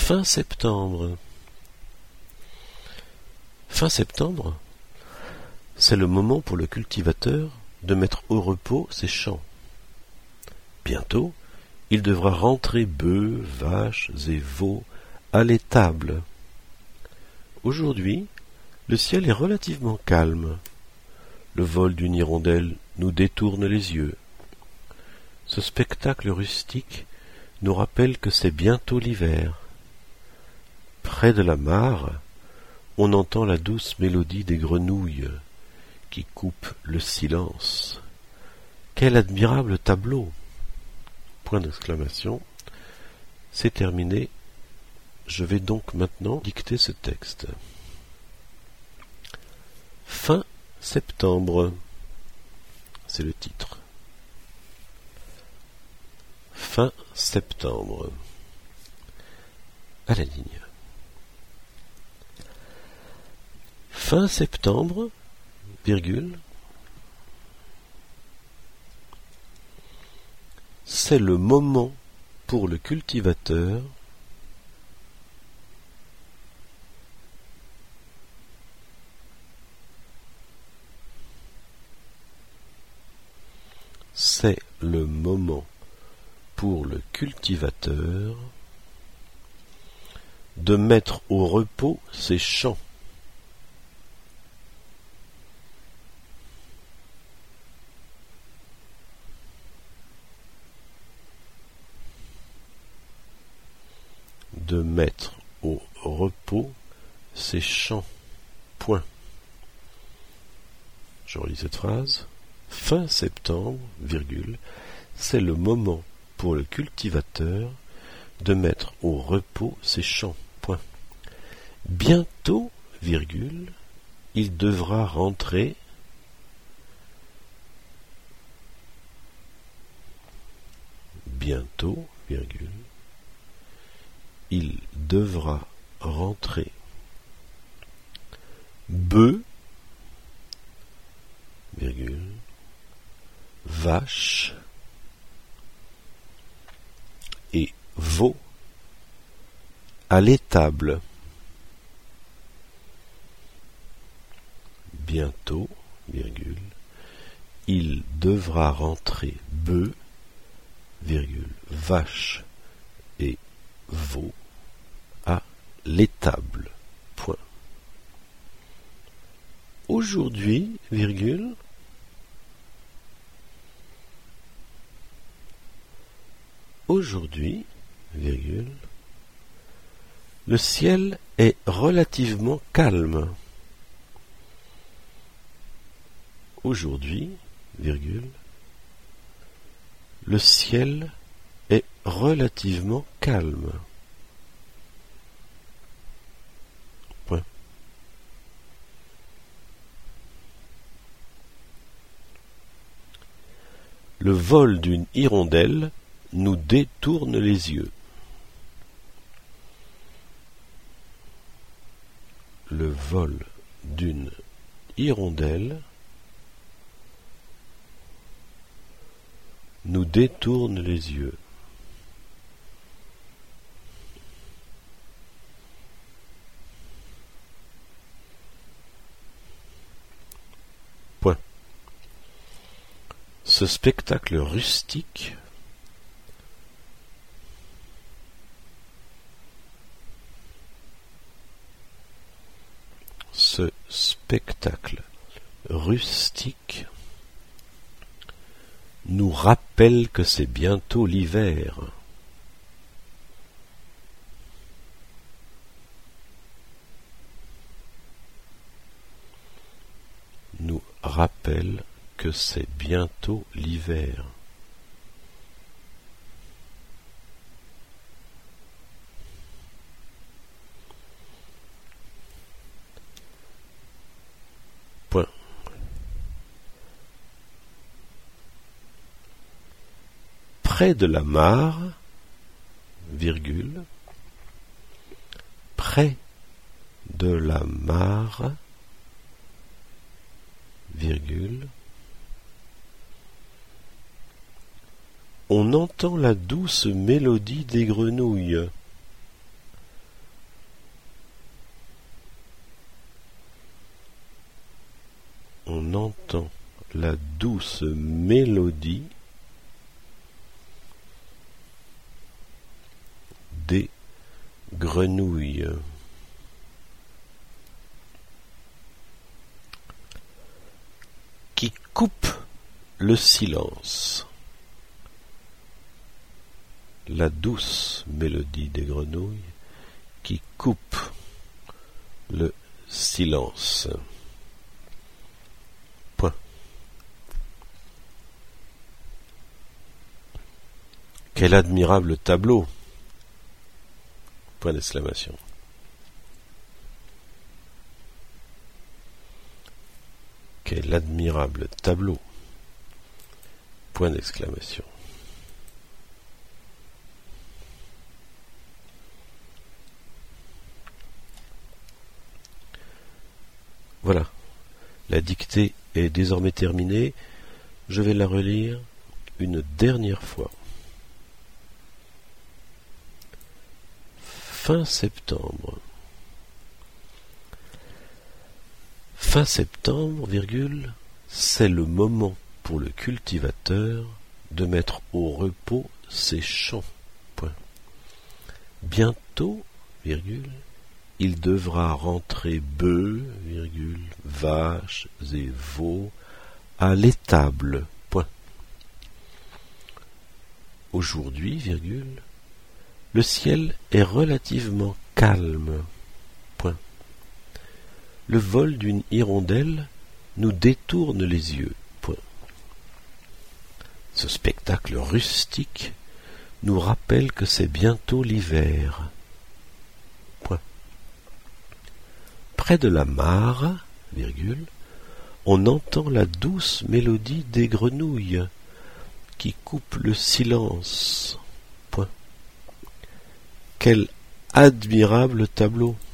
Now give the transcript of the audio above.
Fin septembre. Fin septembre, c'est le moment pour le cultivateur de mettre au repos ses champs. Bientôt, il devra rentrer bœufs, vaches et veaux à l'étable. Aujourd'hui, le ciel est relativement calme. Le vol d'une hirondelle nous détourne les yeux. Ce spectacle rustique nous rappelle que c'est bientôt l'hiver. Près de la mare, on entend la douce mélodie des grenouilles qui coupent le silence. Quel admirable tableau! Point d'exclamation. C'est terminé. Je vais donc maintenant dicter ce texte. Fin septembre. C'est le titre. Fin septembre. À la ligne. Fin septembre, virgule, c'est le moment pour le cultivateur de mettre au repos ses champs. De mettre au repos ses champs. Point. Je relis cette phrase. Fin septembre, virgule, c'est le moment pour le cultivateur de mettre au repos ses champs. Point. Bientôt, virgule, il devra rentrer. Bientôt, virgule, il devra rentrer bœufs, virgule, vaches et veaux à l'étable. Bientôt, virgule, il devra rentrer bœufs, virgule, vaches et veaux à l'étable. Point. Aujourd'hui, virgule, aujourd'hui, virgule, le ciel est relativement calme. Aujourd'hui, virgule, le ciel est relativement calme. Point. Le vol d'une hirondelle nous détourne les yeux. Le vol d'une hirondelle nous détourne les yeux. Point. Ce spectacle rustique nous rappelle que c'est bientôt l'hiver. Nous rappelle que c'est bientôt l'hiver. Point. Près de la mare, virgule, près de la mare, virgule, on entend la douce mélodie des grenouilles on entend la douce mélodie des grenouilles. Qui coupe le silence. La douce mélodie des grenouilles qui coupe le silence. Point. Quel admirable tableau! Point d'exclamation. Quel admirable tableau! Point d'exclamation. Voilà, la dictée est désormais terminée. Je vais la relire une dernière fois. Fin septembre. Fin septembre, virgule, c'est le moment pour le cultivateur de mettre au repos ses champs. Point. Bientôt, virgule, il devra rentrer bœufs, virgule, vaches et veaux à l'étable. Point. Aujourd'hui, virgule, le ciel est relativement calme. Point. Le vol d'une hirondelle nous détourne les yeux. Point. Ce spectacle rustique nous rappelle que c'est bientôt l'hiver. Point. Près de la mare, virgule, on entend la douce mélodie des grenouilles qui coupe le silence. Point. Quel admirable tableau!